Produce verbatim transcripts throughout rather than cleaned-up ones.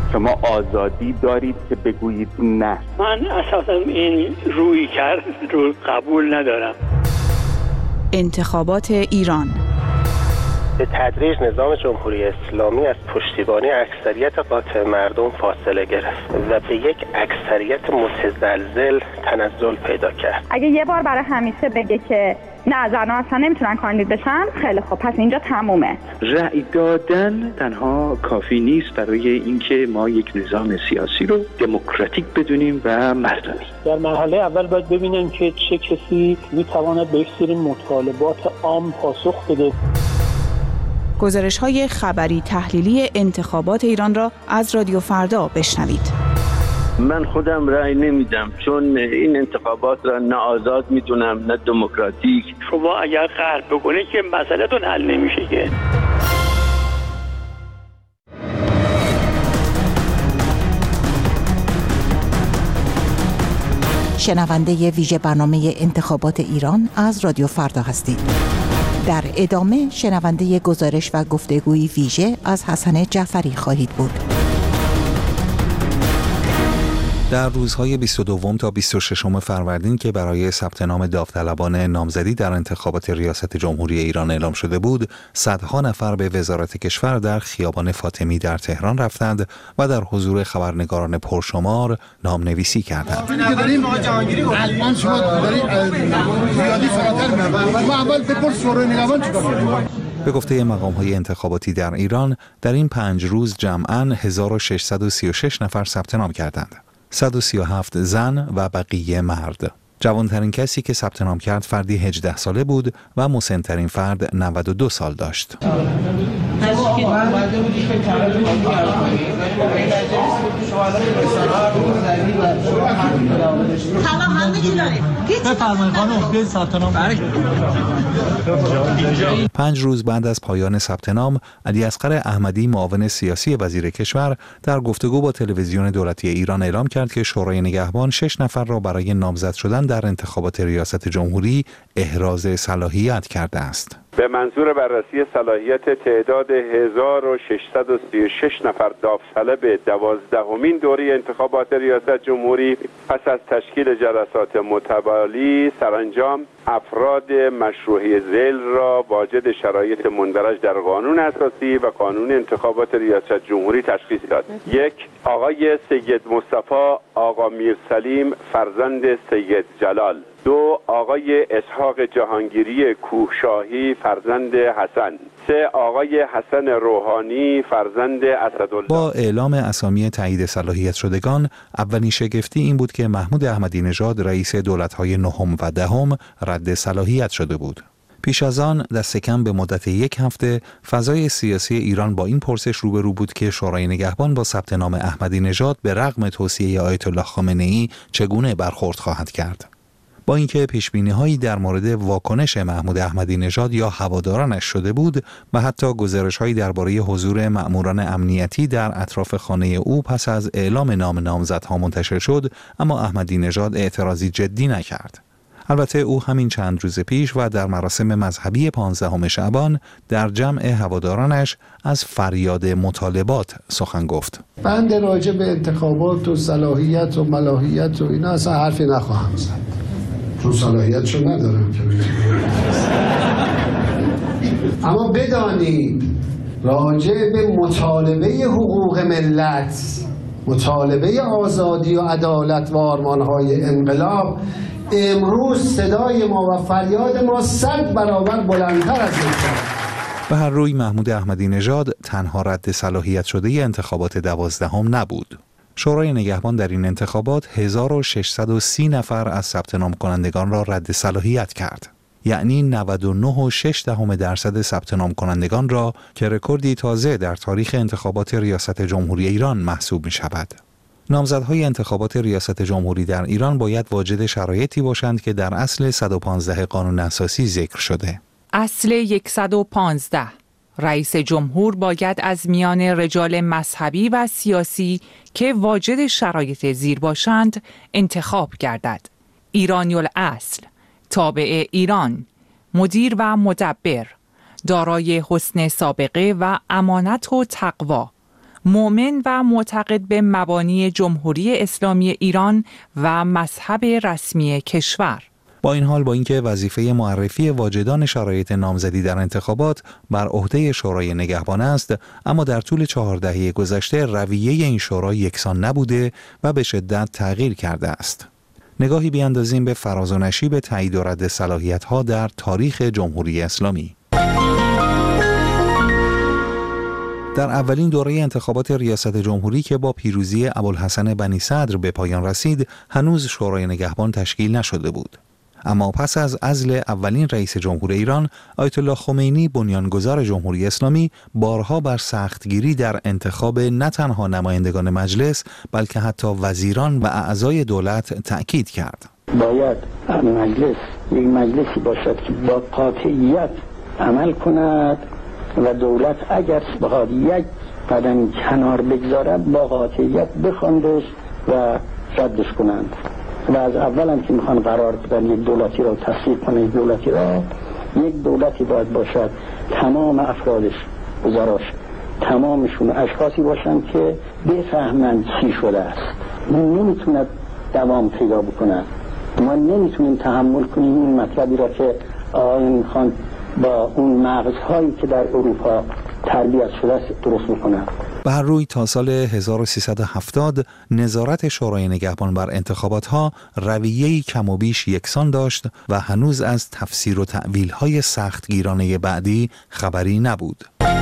شما آزادی دارید که بگویید نه. من اساسا این روی کرد رو قبول ندارم. انتخابات ایران به تدریج نظام جمهوری اسلامی از پشتیبانی اکثریت قاطع مردم فاصله گرفت و به یک اکثریت متزلزل تنزل پیدا کرد. اگه یه بار برای همیشه بگه که نه زن‌ها اصلا نمیتونن کاندید بشن، خیلی خب پس اینجا تمومه. رأی دادن تنها کافی نیست برای اینکه ما یک نظام سیاسی رو دموکراتیک بدونیم و مردمی. در مرحله اول باید ببینیم که چه کسی میتواند به یک سری مطالبات عام پاسخ بده. گزارش‌های خبری تحلیلی انتخابات ایران را از رادیو فردا بشنوید. من خودم رأی نمیدم چون این انتخابات را نه آزاد میدونم نه دموکراتیک. شما اگر قهر بکنید که مسئله‌تون حل نمیشه که. شنونده ویژه برنامه انتخابات ایران از رادیو فردا هستید. در ادامه شنونده گزارش و گفتگوی ویژه از حسن جعفری خواهید بود. در روزهای بیست و دو تا بیست و شش فروردین که برای ثبت نام داوطلبان نامزدی در انتخابات ریاست جمهوری ایران اعلام شده بود، صدها نفر به وزارت کشور در خیابان فاطمی در تهران رفتند و در حضور خبرنگاران پرشمار نامنویسی کردند. الان شما دارید زیادی فراتر می‌برید. ما اول بپرس شورای نگهبان چیکار می‌کنه؟ به گفته مقام‌های انتخاباتی در ایران، در این پنج روز جمعاً هزار و ششصد و سی و شش نفر ثبت نام کردند. صد و سی و هفت زن و بقیه مرد. جوانترین کسی که ثبت نام کرد فردی هجده ساله بود و مسن‌ترین فرد نود و دو سال داشت. پنج روز بعد از پایان ثبت نام، علی اصغر احمدی معاون سیاسی وزیر کشور در گفتگو با تلویزیون دولتی ایران اعلام کرد که شورای نگهبان شش نفر را برای نامزد شدن در انتخابات ریاست جمهوری احراز صلاحیت کرده است. به منظور بررسی صلاحیت تعداد هزار و ششصد و سی و شش نفر داوطلب دوازدهمین دوره انتخابات ریاست جمهوری پس از تشکیل جلسات متوالی سرانجام افراد مشروعه ذیل را واجد شرایط مندرج در قانون اساسی و قانون انتخابات ریاست جمهوری تشخیص داد. یک، آقای سید مصطفی آقا میرسلیم فرزند سید جلال. دو، آقای اسحاق جهانگیری کوهشاهی فرزند حسن. سه، آقای حسن روحانی فرزند اسدالله. با اعلام اسامی تایید صلاحیت شدگان، اولین شگفتی این بود که محمود احمدی نژاد رئیس دولت‌های نهم و دهم رد صلاحیت شده بود. پیش از آن دست کم به مدت یک هفته فضای سیاسی ایران با این پرسش روبرو بود که شورای نگهبان با ثبت نام احمدی نژاد به رغم توصیه آیت الله خامنه‌ای چگونه برخورد خواهد کرد. با اینکه پیشبینی‌هایی در مورد واکنش محمود احمدی نژاد یا هوادارانش شده بود و حتی گزارش‌هایی درباره حضور مأموران امنیتی در اطراف خانه او پس از اعلام نام نامزدها منتشر شد، اما احمدی نژاد اعتراضی جدی نکرد. البته او همین چند روز پیش و در مراسم مذهبی پانزدهم شعبان در جمع هوادارانش از فریاد مطالبات سخن گفت. بند راجع به انتخابات و صلاحیت و ملاحیت و اینا اصلا حرفی نخواهم زد، چون صلاحیتشو ندارم. اما بدانید راجع به مطالبه حقوق ملت، مطالبه آزادی و عدالت و آرمانهای انقلاب، امروز صدای ما و فریاد ما صد برابر بلندتر از این. به هر روی محمود احمدی نژاد تنها رد صلاحیت شده انتخابات دوازدهم نبود. شورای نگهبان در این انتخابات هزار و ششصد و سی نفر از ثبت نام کنندگان را رد صلاحیت کرد. یعنی نود و نه و شش دهم درصد ثبت نام کنندگان را که رکوردی تازه در تاریخ انتخابات ریاست جمهوری ایران محسوب می شود. نامزدهای انتخابات ریاست جمهوری در ایران باید واجد شرایطی باشند که در اصل صد و پانزده قانون اساسی ذکر شده. اصل صد و پانزده، رئیس جمهور باید از میان رجال مذهبی و سیاسی که واجد شرایط زیر باشند انتخاب گردد. ایرانی الاصل، تابع ایران، مدیر و مدبر، دارای حسن سابقه و امانت و تقوا، مؤمن و معتقد به مبانی جمهوری اسلامی ایران و مذهب رسمی کشور. با این حال با اینکه وظیفه معرفی واجدان شرایط نامزدی در انتخابات بر عهده شورای نگهبان است، اما در طول چهار دهه گذشته رویه این شورا یکسان نبوده و به شدت تغییر کرده است. نگاهی بیاندازیم به فراز و نشیب تایید و رد صلاحیت‌ها در تاریخ جمهوری اسلامی. در اولین دوره انتخابات ریاست جمهوری که با پیروزی ابوالحسن بنی صدر به پایان رسید، هنوز شورای نگهبان تشکیل نشده بود. اما پس از عزل اولین رئیس جمهور ایران، آیت الله خمینی بنیانگذار جمهوری اسلامی بارها بر سختگیری در انتخاب نه تنها نمایندگان مجلس بلکه حتی وزیران و اعضای دولت تأکید کرد. باید مجلس یک مجلسی باشد که با قاطعیت عمل کند و دولت اگر بخواد یک قدم کنار بگذارد با قاطعیت بخواندش و ردش کنند. و از اول هم که میخوان قرار بدن یک دولتی را تصویب کنه، یک دولتی را یک دولتی باید باشد تمام افرادش، وزراش تمامشون اشخاصی باشند که بفهمند چی شده است. نمیتوند دوام پیدا بکنند. ما نمیتونیم تحمل کنیم این مطلبی را که آقایان میخوان با اون مغزهایی که در اروپا تربیت شده است درست بکنند. به هر روی تا سال هزار و سیصد و هفتاد نظارت شورای نگهبان بر انتخابات‌ها رویه‌ای کم و بیش یکسان داشت و هنوز از تفسیر و تأویل‌های سختگیرانه بعدی خبری نبود.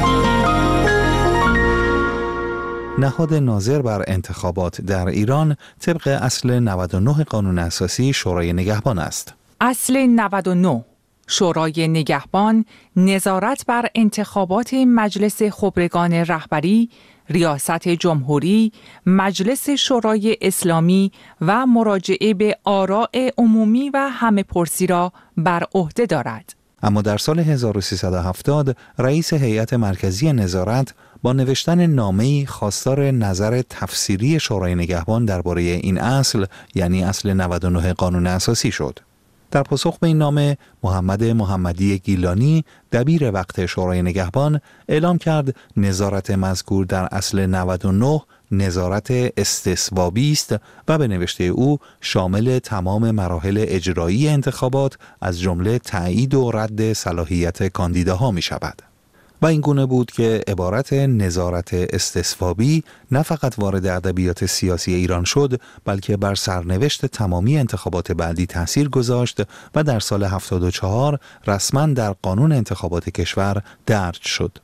نهاد ناظر بر انتخابات در ایران طبق اصل نود و نه قانون اساسی شورای نگهبان است. اصل نود و نه شورای نگهبان نظارت بر انتخابات مجلس خبرگان رهبری، ریاست جمهوری، مجلس شورای اسلامی و مراجعه به آراء عمومی و همه‌پرسی را بر عهده دارد. اما در سال هزار و سیصد و هفتاد رئیس هیئت مرکزی نظارت با نوشتن نامه‌ای خواستار نظر تفسیری شورای نگهبان درباره این اصل، یعنی اصل نود و نه قانون اساسی شد. در پاسخ به این نامه، محمد محمدی گیلانی، دبیر وقت شورای نگهبان، اعلام کرد نظارت مذکور در اصل نود و نه نظارت استثبابی است و به نوشته او شامل تمام مراحل اجرایی انتخابات از جمله تایید و رد صلاحیت کاندیداها می شود. و این گونه بود که عبارت نظارت استصوابی نه فقط وارد ادبیات سیاسی ایران شد، بلکه بر سرنوشت تمامی انتخابات بعدی تأثیر گذاشت و در سال هفتاد و چهار رسما در قانون انتخابات کشور درج شد.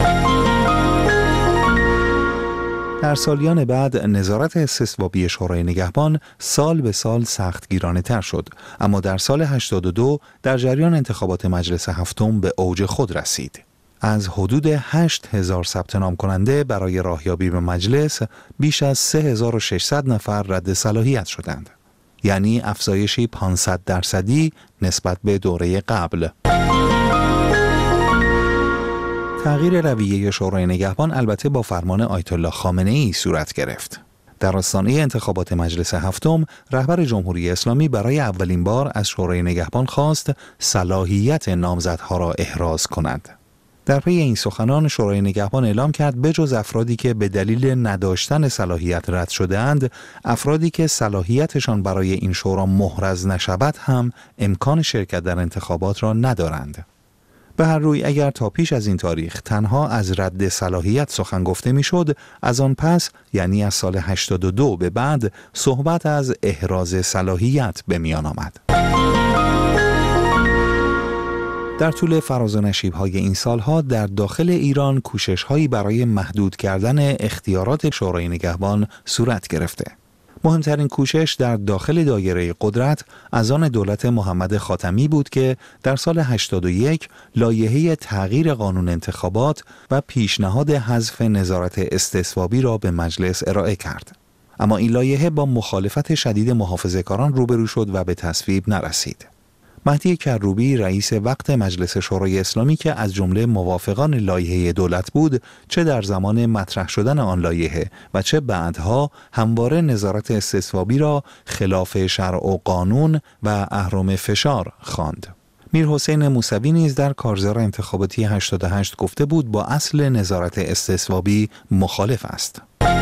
در سالیان بعد نظارت استصوابی شورای نگهبان سال به سال سختگیرانه تر شد، اما در سال هشتاد و دو در جریان انتخابات مجلس هفتم به اوج خود رسید. از حدود هشت هزار ثبت نام کننده برای راهیابی به مجلس، بیش از سه هزار و ششصد نفر رد صلاحیت شدند. یعنی افزایشی پانصد درصدی نسبت به دوره قبل. تغییر رویه شورای نگهبان البته با فرمان آیت الله خامنه ای صورت گرفت. در آستانه انتخابات مجلس هفتم، رهبر جمهوری اسلامی برای اولین بار از شورای نگهبان خواست صلاحیت نامزدها را احراز کند. در پی این سخنان شورای نگهبان اعلام کرد بجز افرادی که به دلیل نداشتن صلاحیت رد شده اند، افرادی که صلاحیتشان برای این شورا محرز نشود هم امکان شرکت در انتخابات را ندارند. به هر روی اگر تا پیش از این تاریخ تنها از رد صلاحیت سخن گفته میشد، از آن پس یعنی از سال هشتاد و دو به بعد صحبت از احراز صلاحیت به میان آمد. در طول فراز و نشیب‌های این سالها در داخل ایران کوشش‌هایی برای محدود کردن اختیارات شورای نگهبان صورت گرفته. مهمترین کوشش در داخل دایره قدرت از آن دولت محمد خاتمی بود که در سال هشتاد و یک لایحه تغییر قانون انتخابات و پیشنهاد حذف نظارت استصوابی را به مجلس ارائه کرد. اما این لایحه با مخالفت شدید محافظه‌کاران روبرو شد و به تصویب نرسید. مهدی کروبی رئیس وقت مجلس شورای اسلامی که از جمله موافقان لایحه دولت بود، چه در زمان مطرح شدن آن لایحه و چه بعدها همواره نظارت استصوابی را خلاف شرع و قانون و اهرم فشار خواند. میرحسین موسوی نیز در کارزار انتخاباتی هشتاد و هشت گفته بود با اصل نظارت استصوابی مخالف است.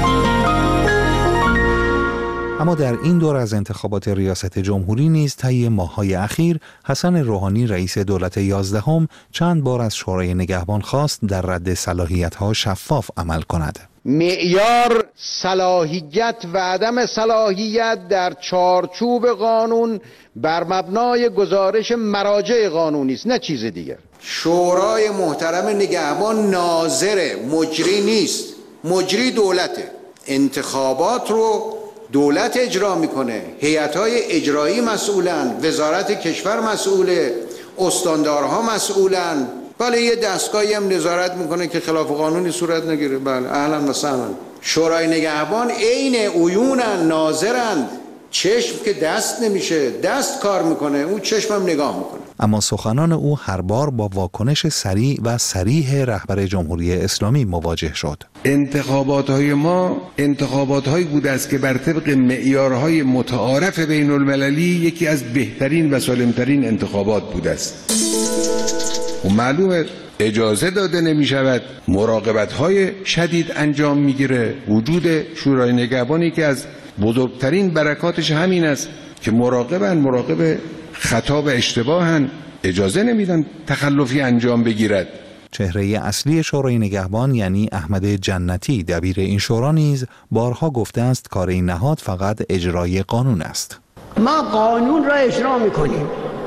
اما در این دور از انتخابات ریاست جمهوری نیز طی ماه‌های اخیر حسن روحانی رئیس دولت یازدهم چند بار از شورای نگهبان خواست در رد صلاحیت‌ها شفاف عمل کند. معیار صلاحیت و عدم صلاحیت در چارچوب قانون بر مبنای گزارش مراجع قانونی است، نه چیز دیگر. شورای محترم نگهبان ناظر، مجری نیست، مجری دولته. انتخابات رو دولت اجرا میکنه، هیئت‌های اجرایی مسئولن، وزارت کشور مسئوله، استاندارها مسئولن. بله یه دستگاهی هم نظارت میکنه که خلاف قانونی صورت نگیره. بله اهلا و سهلا. شورای نگهبان عین عیونن، ناظرند. چشم که دست نمیشه، دست کار میکنه، اون چشم هم نگاه میکنه. اما سخنان او هر بار با واکنش سریع و صریح رهبر جمهوری اسلامی مواجه شد. انتخابات ما انتخابات هایی بوده است که بر طبق معیارهای متعارف بین المللی یکی از بهترین و سالمترین انتخابات بوده است. و معلومه اجازه داده نمی شود مراقبت های شدید انجام میگیره. وجود شورای نگهبانی که از بزرگترین برکاتش همین است که مراقبن، مراقب خطا و اشتباهن، اجازه نمیدن تخلفی انجام بگیرد. چهره اصلی شورای نگهبان یعنی احمد جنتی دبیر این شورا نیز بارها گفته است کار این نهاد فقط اجرای قانون است. ما قانون را اجرا میکنیم.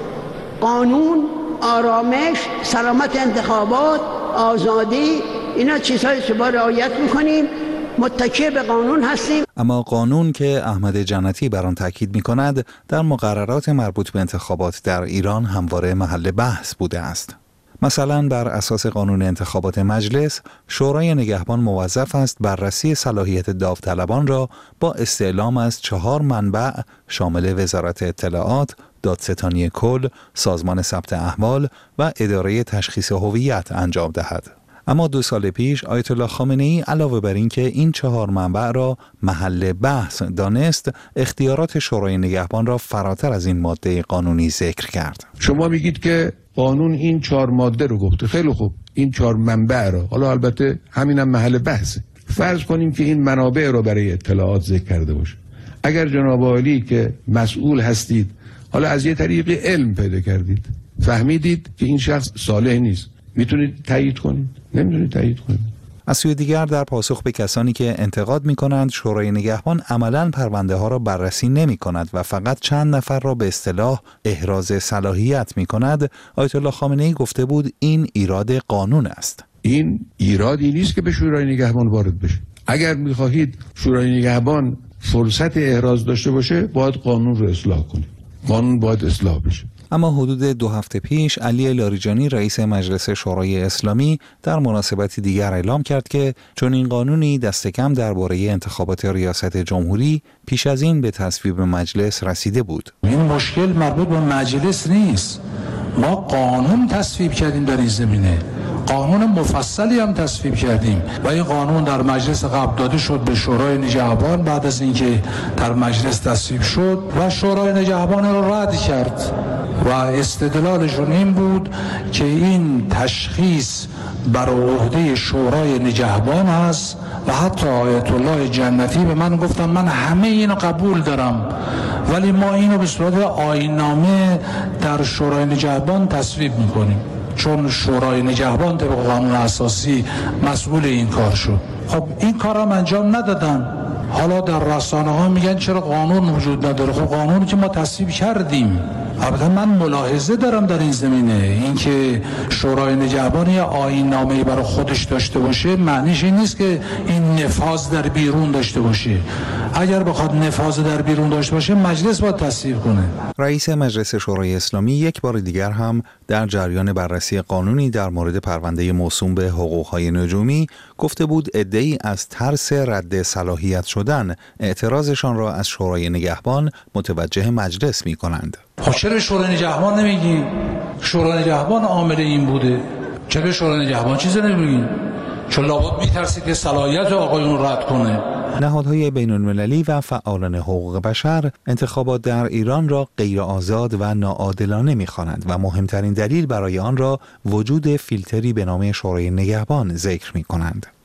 قانون، آرامش، سلامت انتخابات، آزادی، اینا چیزهایی که با رعایت میکنیم، متکی به قانون هستیم. اما قانون که احمد جنتی بر آن تاکید می‌کند در مقررات مربوط به انتخابات در ایران همواره محل بحث بوده است. مثلا بر اساس قانون انتخابات مجلس، شورای نگهبان موظف است بررسی صلاحیت داوطلبان را با استعلام از چهار منبع شامل وزارت اطلاعات، دادستانی کل، سازمان ثبت احوال و اداره تشخیص هویت انجام دهد. اما دو سال پیش آیت الله خامنه‌ای علاوه بر این که این چهار منبع را محل بحث دانست، اختیارات شورای نگهبان را فراتر از این ماده قانونی ذکر کرد. شما میگید که قانون این چهار ماده رو گفته، خیلی خوب، این چهار منبع رو، حالا البته همینم محل بحثه. فرض کنیم که این منابع رو برای اطلاعات ذکر کرده باشه. اگر جناب عالی که مسئول هستید حالا از یه طریق علم پیدا کردید، فهمیدید که این شخص صالح نیست، میتونید تایید کنید؟ نمیتونید تایید کنید. از سوی دیگر در پاسخ به کسانی که انتقاد می‌کنند شورای نگهبان عملاً پرونده ها را بررسی نمی‌کند و فقط چند نفر را به اصطلاح احراز صلاحیت می‌کند، آیت الله خامنه‌ای گفته بود این ایراد قانون است. این ایرادی نیست که به شورای نگهبان وارد بشه. اگر می‌خواهید شورای نگهبان فرصت احراز داشته باشه، باید قانون رو اصلاح کنید. قانون باید اصلاح بشه. اما حدود دو هفته پیش علی لاریجانی رئیس مجلس شورای اسلامی در مناسبتی دیگر اعلام کرد که چون این قانونی دست کم درباره انتخابات ریاست جمهوری پیش از این به تصویب مجلس رسیده بود. این مشکل مربوط به مجلس نیست. ما قانون تصویب کردیم در این زمینه. قانون مفصلی هم تصویب کردیم و این قانون در مجلس قبل داده شد به شورای نگهبان. بعد از اینکه در مجلس تصویب شد و شورای نگهبان رو رد کرد و استدلالشون این بود که این تشخیص بر عهده شورای نگهبان است و حتی آیت الله جنتی به من گفتم من همه اینو قبول دارم ولی ما اینو به صورت آیین‌نامه در شورای نگهبان تصویب میکنیم، چون شورای نگهبان طبق قانون اساسی مسئول این کار شد. خب این کار هم انجام ندادن. حالا در رسانه ها میگن چرا قانون وجود نداره؟ خب قانونی که ما تصویب کردیم. البته من ملاحظه دارم در این زمینه، اینکه شورای نگهبان یا آیین‌نامه‌ای برای خودش داشته باشه معنیش این نیست که این نفاذ در بیرون داشته باشه. اگر بخواد نفاذ در بیرون داشته باشه مجلس باید تصویب کنه. رئیس مجلس شورای اسلامی یک بار دیگر هم در جریان بررسی قانونی در مورد پرونده موسوم به حقوق‌های نجومی گفته بود عده‌ای از ترس رد صلاحیت شدن اعتراضشان را از شورای نگهبان متوجه مجلس می‌کنند. خب چرا شورای نگهبان نمیگین؟ شورای نگهبان عامل این بوده. چرا شورای نگهبان چیزی نمیگین؟ چون لابد میترسید که صلاحیت آقایون رد کنه. نهادهای بین‌المللی و فعالان حقوق بشر انتخابات در ایران را غیر آزاد و ناعادلانه می‌خوانند و مهمترین دلیل برای آن را وجود فیلتری به نام شورای نگهبان ذکر می‌کنند.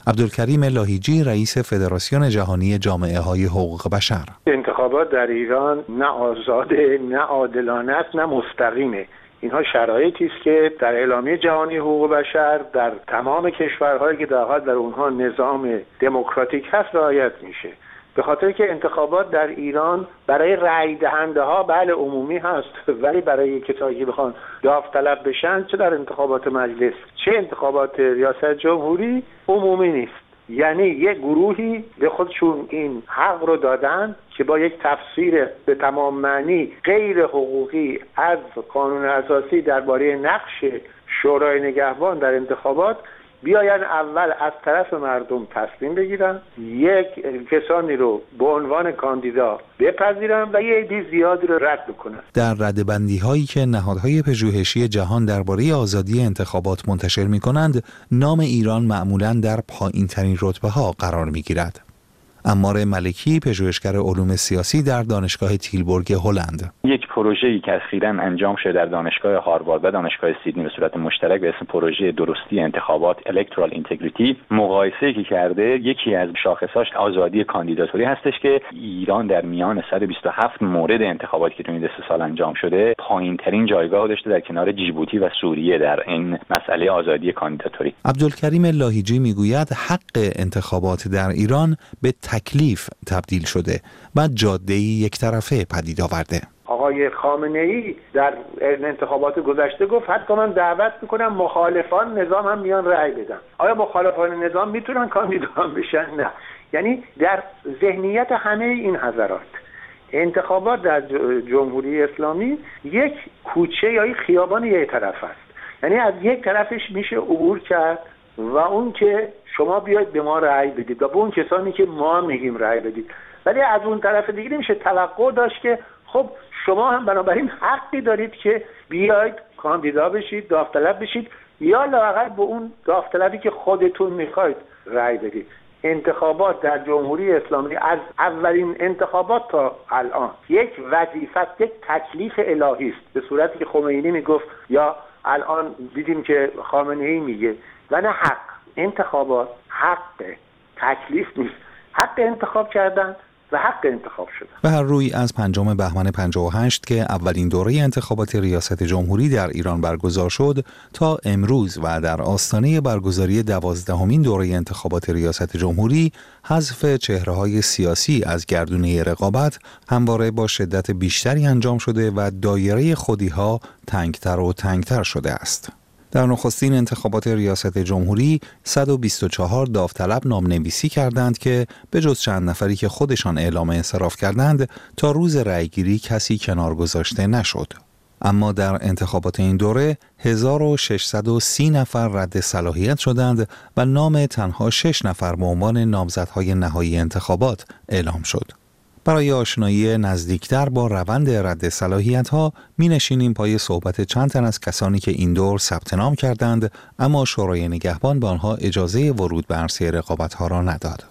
عبدالکریم لاهیجی رئیس فدراسیون جهانی جامعه های حقوق بشر: انتخابات در ایران نه آزاده، نه عادلانه است، نه مستقیمه. اینها شرایطی است که در اعلامیه جهانی حقوق بشر در تمام کشورهایی که در حال در اونها نظام دموکراتیک هست رعایت میشه. به خاطر که انتخابات در ایران برای رأی دهنده ها بله عمومی هست، ولی برای کسایی که بخوان داوطلب بشن چه در انتخابات مجلس چه انتخابات ریاست جمهوری عمومی نیست. یعنی یک گروهی به خودشون این حق رو دادن که با یک تفسیر به تمام معنی غیر حقوقی از قانون اساسی درباره نقش شورای نگهبان در انتخابات بیاین اول از طرف مردم تصمیم بگیرن، یک کسانی رو به عنوان کاندیدا بپذیرن و یه عده زیادی رو رد بکنن. در ردبندی هایی که نهادهای پژوهشی جهان درباره آزادی انتخابات منتشر می کنند، نام ایران معمولاً در پایین ترین رتبه ها قرار می گیرد. عمار ملکی، پژوهشگر علوم سیاسی در دانشگاه تیلبورگ هلند: یک پروژه‌ای که اخیراً انجام شده در دانشگاه هاروارد و دانشگاه سیدنی به صورت مشترک به اسم پروژه درستی انتخابات الکترال اینتگریتی مقایسه‌ای که کرده، یکی از شاخصاش آزادی کاندیداتوری هستش که ایران در میان صد و بیست و هفت مورد انتخاباتی که تو این سه سال انجام شده پایین‌ترین جایگاه داشته در کنار جیبوتی و سوریه در این مسئله آزادی کاندیداتوری. عبدالکریم لاهیجی میگوید حق انتخابات در ایران به تکلیف تبدیل شده و جاده‌ای یک طرفه پدید آورده. آقای خامنه‌ای در انتخابات گذشته گفت حتی من دعوت میکنم مخالفان نظام هم میان رأی بدن. آیا مخالفان نظام میتونن کاندیدا بشن؟ نه. یعنی در ذهنیت همه این حضرات انتخابات در جمهوری اسلامی یک کوچه یا یک خیابان یک طرف است. یعنی از یک طرفش میشه عبور کرد و اون که شما بیاید به ما رأی بدید و به اون کسانی که ما میگیم رأی بدید، ولی از اون طرف دیگه میشه توقع داشت که خب شما هم بنابراین حقی دارید که بیاید کاندیدا بشید، داوطلب بشید یا لااقل به اون داوطلبی که خودتون میخواید رأی بدید. انتخابات در جمهوری اسلامی از اولین انتخابات تا الان یک وظیفه، یک تکلیف الهی است، به صورتی که خمینی میگفت یا الان دیدیم که خامنه‌ای میگه، و نه حق. انتخابات حق، تکلیف نیست. حق انتخاب کردن و حق انتخاب شدن. به هر روی از پنجم بهمن پنجاه و هشت که اولین دوره انتخابات ریاست جمهوری در ایران برگزار شد تا امروز و در آستانه برگزاری دوازدهمین دوره انتخابات ریاست جمهوری، حذف چهره‌های سیاسی از گردونه رقابت همواره با شدت بیشتری انجام شده و دایره خودی‌ها تنگتر و تنگتر شده است. در نخستین انتخابات ریاست جمهوری صد و بیست و چهار داوطلب نامنویسی کردند که به جز چند نفری که خودشان اعلام انصراف کردند تا روز رأیگیری کسی کنار گذاشته نشد. اما در انتخابات این دوره هزار و ششصد و سی نفر رد صلاحیت شدند و نام تنها شش نفر به عنوان نامزدهای نهایی انتخابات اعلام شد. برای آشنایی نزدیکتر با روند رد صلاحیت‌ها می‌نشینیم پای صحبت چند تن از کسانی که این دور ثبت نام کردند اما شورای نگهبان به آنها اجازه ورود به عرصه رقابت‌ها را نداد.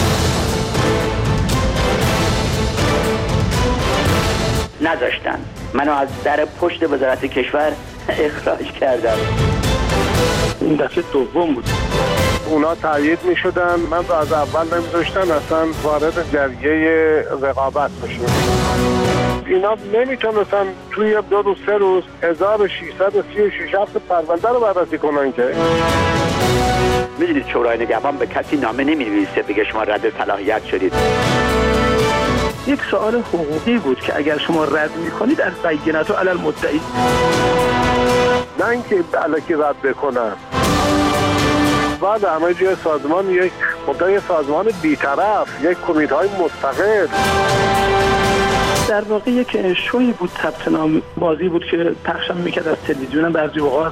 نذاشتن. منو از در پشت وزارت کشور اخراج کردن. این دفعه دوم بود. اونا تایید می شدن، من رو از اول نمیذاشتن اصلا وارد جریه رقابت بشن. اینا نمیتونستن توی دو روز سه روز هزار و ششصد و سی و شش هفت پرونده رو بررسی کنن که. میدونید شورای نگهبان به کسی نامه نمی‌نویسه بگه شما رد صلاحیت شدید. یک سوال حقوقی بود که اگر شما رد میکنید از بینت و علی المدعی، نه اینکه الکی رد بکنن. بعد همه جای سازمان یک مدعی سازمان بی‌طرف، یک کمیته‌های مستقل. در واقع یک شوی بود، ثبت نام بازی بود که پخش میکرد از تلویزیون بعضی اوقات.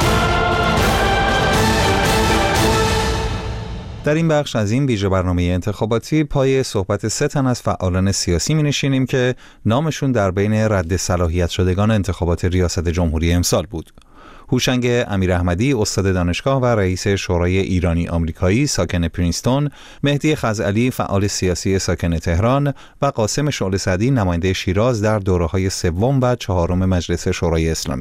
در این بخش از این ویژه برنامه انتخاباتی پای صحبت سه تن از فعالان سیاسی می نشینیم که نامشون در بین رد صلاحیت شدگان انتخابات ریاست جمهوری امسال بود. هوشنگ امیراحمدی، استاد دانشگاه و رئیس شورای ایرانی آمریکایی ساکن پرینستون، مهدی خزعلی، فعال سیاسی ساکن تهران و قاسم شعله سعدی، نماینده شیراز در دوره‌های سوم و چهارم مجلس شورای اسلامی.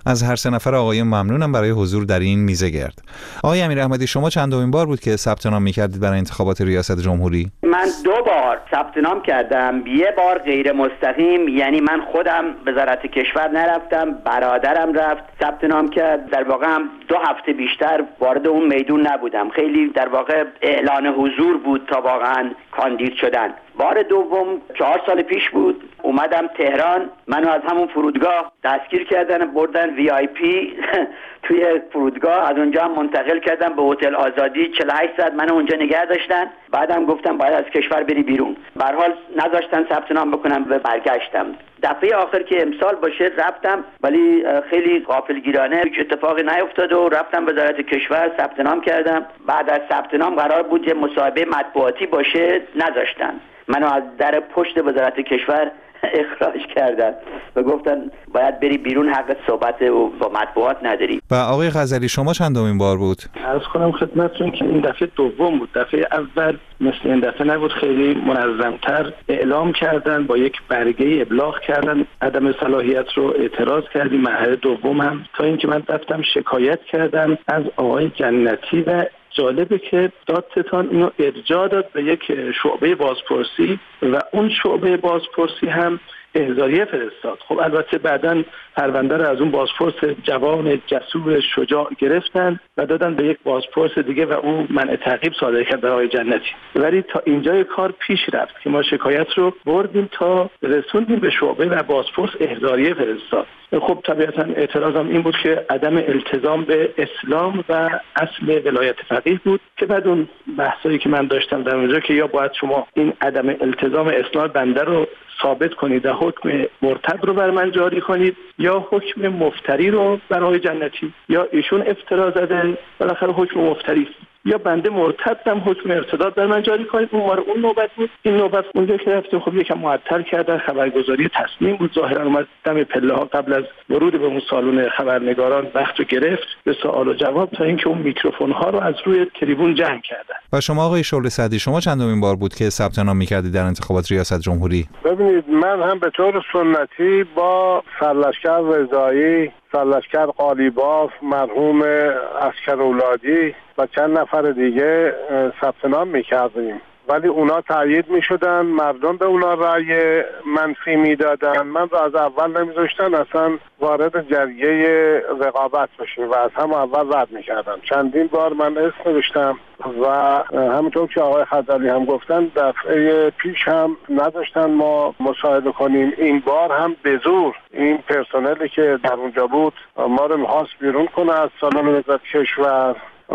از هر سه نفر آقایون ممنونم برای حضور در این میزه گرد. آقای امیر احمدی، شما چندمین بار بود که ثبت نام می‌کردید برای انتخابات ریاست جمهوری؟ من دو بار ثبت نام کردم، یه بار غیر مستقیم، یعنی من خودم وزارت کشور نرفتم، برادرم رفت ثبت نام کرد. در واقع هم دو هفته بیشتر وارد اون میدون نبودم، خیلی در واقع اعلان حضور بود تا واقعا کاندید شدن. بار دوم چهار سال پیش بود، اومدم تهران، منو از همون فرودگاه دستگیر کردن، بردن وی آی پی توی فرودگاه، از اونجا هم منتقل کردن به هتل آزادی، چهل و هشت ساعت منو اونجا نگه داشتن. بعدم گفتم باید از کشور بری بیرون، به هر حال نذاشتن ثبت نام بکنم و برگشتم. دفعه آخر که امسال باشه رفتم، ولی خیلی غافلگیرانه، هیچ اتفاقی نیفتاد و رفتم وزارت کشور ثبت نام کردم. بعد از ثبت نام قرار بود یه مصاحبه مطبوعاتی باشه، نذاشتن، منو از در پشت وزارت کشور اخراج کردن و گفتن باید بری بیرون، حق صحبت و با مطبوعات نداری. و آقای غزالی شما چندمین بار بود؟ عرض کنم خدمتتون که این دفعه دوم بود. دفعه اول مثل این دفعه نبود، خیلی منظمتر اعلام کردن، با یک برگه ابلاغ کردن عدم صلاحیت رو، اعتراض کردیم. مرحله دوم هم تا اینکه من رفتم شکایت کردم از آقای جنتی و جالبه که دادستان اینو ارجاع داد به یک شعبه بازپرسی و اون شعبه بازپرسی هم احضاریه فرستاد. خب البته بعداً پرونده رو از اون بازپرس جوان جسور شجاع گرفتن و دادن به یک بازپرس دیگه و اون منع تعقیب صادر کرد برای آقای جنتی. ولی تا اینجای کار پیش رفت که ما شکایت رو بردیم تا رسوندیم به شعبه و بازپرس احضاریه فرستاد. خب طبیعتاً اعتراضم این بود که عدم التزام به اسلام و اصل ولایت فقیه بود که بعد اون بحثایی که من داشتم در اونجا که یا باید شما این عدم التزام اسلام بنده رو ثابت کنید و حکم مرتد رو بر من جاری کنید یا حکم مفتری رو برای جنتی، یا ایشون افترا زده بالاخره حکم مفتری، یا بنده مرتدم حکم ارتداد بر من جاری کنید. اون ماره اون نوبت بود. این نوبت اونجا که رفتیم خب یکم معطل کردن، خبرگزاری تصمیم بود، ظاهرا اومد دم پله ها قبل از ورود به اون سالن خبرنگاران وقت رو گرفت به سوال و جواب تا اینکه اون میکروفون ها رو از روی تریبون جمع کردن. و شما آقای شعله سعدی شما چندمین بار بود که ثبت نام می‌کردید در انتخابات ریاست جمهوری؟ ببینید من هم به طور سنتی با سرلشکر رضایی، سرلشکر قالیباف، مرحوم عسکر اولادی و چند نفر دیگه ثبت نام می‌کردیم، ولی اونا تایید می‌شدن، مردم به اونا رأی منفی میدادن، من رو از اول نمیذاشتن اصلا وارد جریه رقابت بشیم و از هم اول رد میکردم. چندین بار من اسم نوشتم و همونطور که آقای خزالی هم گفتن دفعه پیش هم نداشتن ما مصاحبه کنیم. این بار هم به زور این پرسنلی که در اونجا بود ما رو میخواست بیرون کنه از سالن وزارت کشور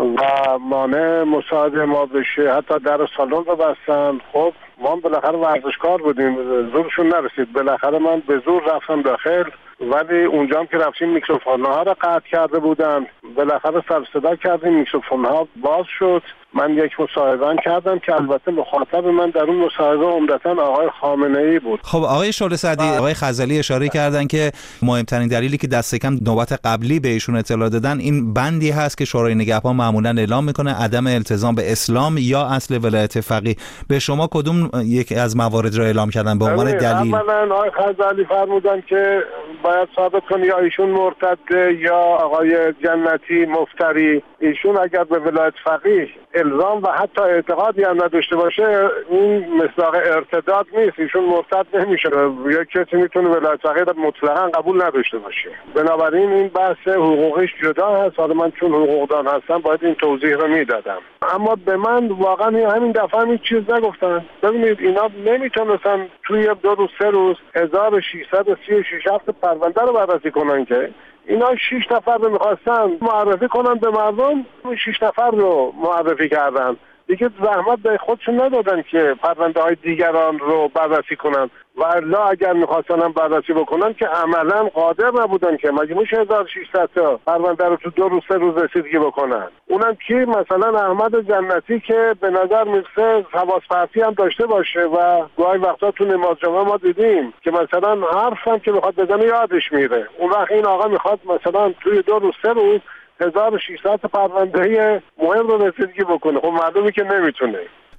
و مانع مصاحبه ما بشه، حتی در سالن رو بستن. خب ما بالاخره ورزشکار بودیم، زورشون نرسید، بالاخره من به زور رفتم داخل، ولی اونجا هم که رفتیم میکروفون‌ها رو قطع کرده بودن، بالاخره سر صدا کردیم، میکروفون‌ها باز شد. من یک مصاحبه کردم که البته مخاطب من در اون مصاحبه عمدتاً آقای خامنه‌ای بود. خب آقای شعله سعدی، آقای غزالی اشاره کردن که مهمترین دلیلی که دست کم نوبت قبلی به ایشون اطلاع دادن این بندی هست که شورای نگهبان معمولاً اعلام میکنه عدم التزام به اسلام یا اصل ولایت فقیه. به شما کدوم یکی از موارد را اعلام کردن به عنوان دلیل؟ اولا آقای غزالی فرمودن که باید ثابت کنی یا ایشون مرتد یا آقای جنتی مفتری. ایشون اگر به ولایت فقیه الزام و حتی اعتقادی هم نداشته باشه این مصداق ارتداد نیست، ایشون مرتد نمیشه. یک کسی میتونه ولایت فقیه مطلقاً قبول نداشته باشه. بنابراین این بحث حقوقش جدا هست. حالا من چون حقوقدان هستم باید این توضیح رو میدادم، اما به من واقعا همین دفعه هم چیز نگفتن. ببینید اینا نمیتونستن توی دو روز سه روز هزار و ششصد و سی و شش هفته پرونده رو بررسی کنن که اینا شش نفر رو میخواستن معرفی کنن به مردم، شش نفر رو معرفی کردن دیگه، زحمت به خودشون ندادن که پرونده های دیگران رو بررسی کنن و الا اگر میخواستن هم بررسی بکنن که عملا قادر نبودن که مگه میشه هزار و ششصد تا پرونده رو تو دو روز سه روز رسیدگی بکنن. اونم کی؟ مثلا احمد جنتی که به نظر میرسه حواس پرتی هم داشته باشه و گاهی وقتا تو نماز جمعه ما دیدیم که مثلا حرف هم که میخواد بزنه یادش میره. اون وقت این آقا میخواد مثلا توی دو روز سه روز هزار و ششصد تا پرونده مهم رو رسیدگی بکنه. خب مردمی که نمیتونه.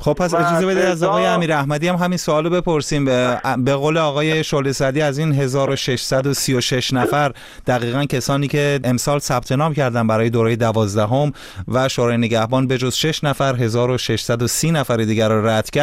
خب پس اجازه بدید از آقای امیر احمدی هم همین سوالو بپرسیم. به, به قول آقای شعله سعدی از این هزار و ششصد و سی و شش نفر دقیقاً کسانی که امسال ثبت نام کردن برای دوره دوازدهم و شورای نگهبان به جز شش نفر هزار و ششصد و سی نفر دیگر را رد کرد.